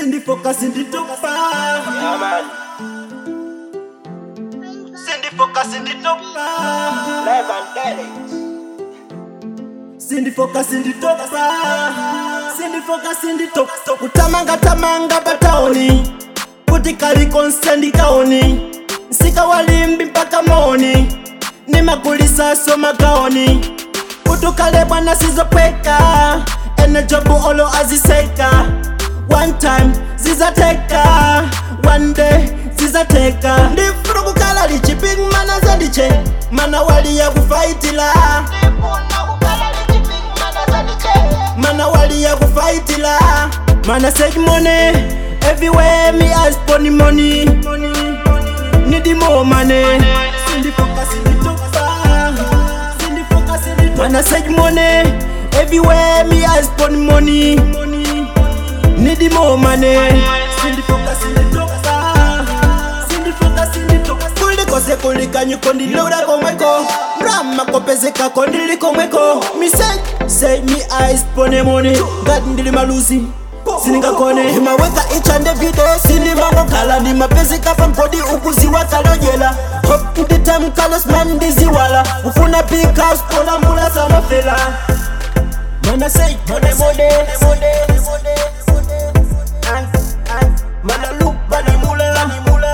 Send the focus in the top. Yeah, man. Send the focus in the top. Live and direct. Send the focus in the top. Send the focus in the top. Kutamanga tamanga bataoni. Kutikali konsendi kaoni. Sika walimbi mpaka moni. Nimakulisa soma kaoni. Utukale bwana sizopeka. Ene jobu olo aziseka. One time zizateka. One day zizateka. Ndifuru kukala lichi big mana zandiche. Mana wali ya kufaitila. Mana wali ya kufaitila. Mana say money everywhere me ask for the money. Need the more money. Send the focus in the top. Send the focus in the top. Mana say money everywhere me ask for the money. Need the more money. Send the focus in the top. Send the focus in the top. Kuli kose kuli kanyu kondi loda komeko. Rama kopezeka kondi likomeko. Me say me eyes pone money. God ndili malusi. Sininga kone Himaweka each and every day. Sindi mango kala ni mapezeka from kodi ukuziwa kalojela. Hop to the time kalos man diziwala. Ufuna big house kola mula sama fela. Mana say money. Mana look bana mula.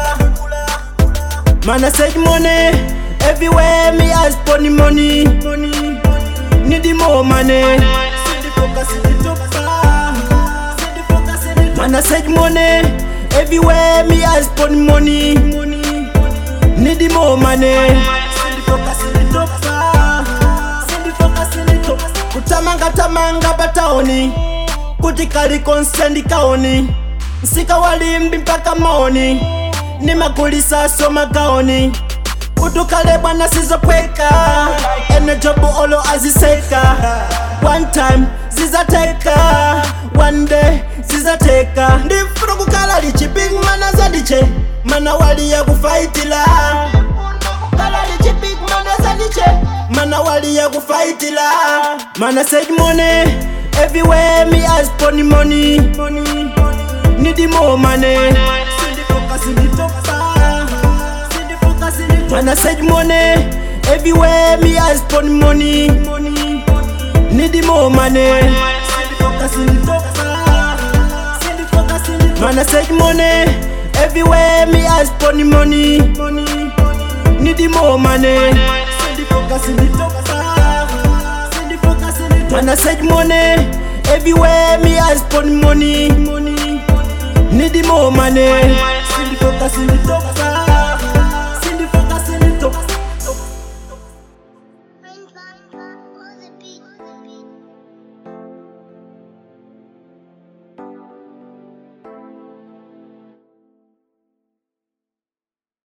Mana say money everywhere me ask for the money. Need the more money. Send the focus in the top. Send the focus in the top. Mana say money everywhere me ask for the money. Need the more money. Send the focus in the top. Send the focus in the top. Kutamanga tamanga bataoni. Kutikali konsendi kaoni. Sika walimbi mpaka moni. Nimakulisa soma kaoni. Utukale bwana sizopeka. Ene jobu olo aziseka. One time zizateka. One day zizateka. Ndifuru kukala lichi big mana zandiche. Mana wali ya kufaitila. Kala lichi big mana zandiche. Mana wali ya kufaitila. Mana say money everywhere me ask for the money. Need the more money. Send the focus in the top. Send the focus in the top. Mana say money everywhere me ask for the money. Need the more money. Send the focus in the top. Send the focus in the top. Mana say money everywhere me ask for the money. Need the more money. Send the focus in the top. Send the focus in the top. Mana say money everywhere me ask for the money. Need the more money. Send the focus in the top. Send the focus in the top.